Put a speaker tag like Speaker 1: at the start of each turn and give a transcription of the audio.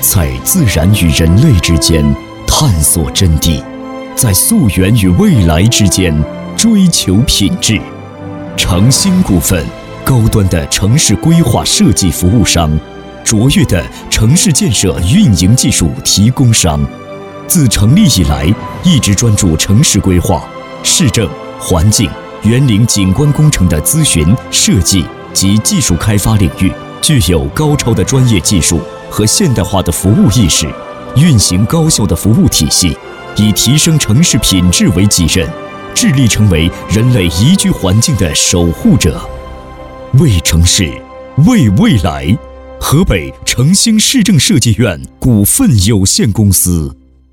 Speaker 1: 在自然与人类之间探索真谛，在溯源与未来之间追求品质。诚兴股份，高端的城市规划设计服务商，卓越的城市建设运营技术提供商。自成立以来，一直专注城市规划、市政、环境、园林景观工程的咨询、设计及技术开发领域，具有高超的专业技术和现代化的服务意识，运行高效的服务体系，以提升城市品质为己任，致力成为人类宜居环境的守护者。为城市，为未来。河北诚兴市政设计院股份有限公司。